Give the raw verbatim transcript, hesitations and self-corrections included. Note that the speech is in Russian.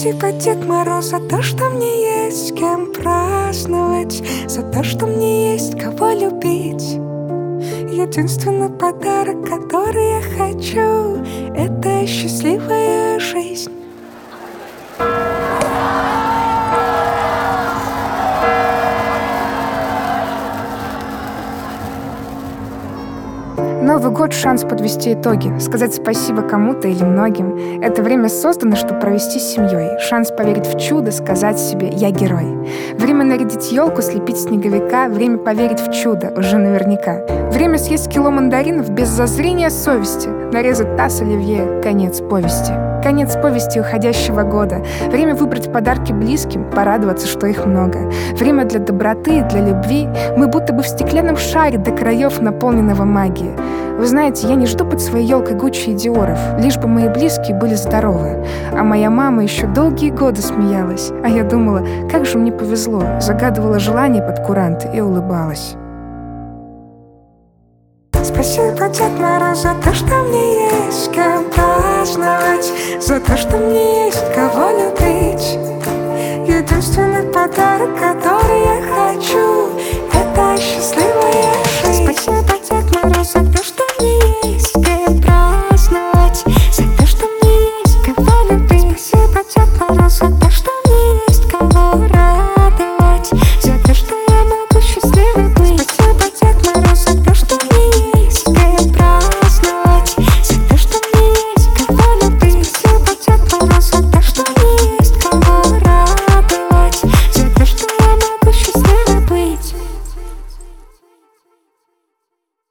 Спасибо, Дед Мороз, за то, что мне есть с кем праздновать, за то, что мне есть кого любить. Единственный подарок, который я хочу, это счастливая жизнь. Новый год — шанс подвести итоги, сказать спасибо кому-то или многим. Это время создано, чтобы провести с семьей. Шанс поверить в чудо, сказать себе «я герой». Время нарядить елку, слепить снеговика. Время поверить в чудо, уже наверняка. Время съесть кило мандаринов без зазрения совести. Нарезать таз оливье — конец повести. Конец повести уходящего года. Время выбрать подарки близким, порадоваться, что их много. Время для доброты, для любви. Мы будто бы в стеклянном шаре до краев, наполненного магией. Вы знаете, я не жду под своей елкой Гуччи и Диоров, лишь бы мои близкие были здоровы. А моя мама еще долгие годы смеялась, а я думала, как же мне повезло. Загадывала желание под курант и улыбалась. Спасибо, Дед Мороз, за то, что мне есть с кем праздновать, за то, что мне есть кого любить.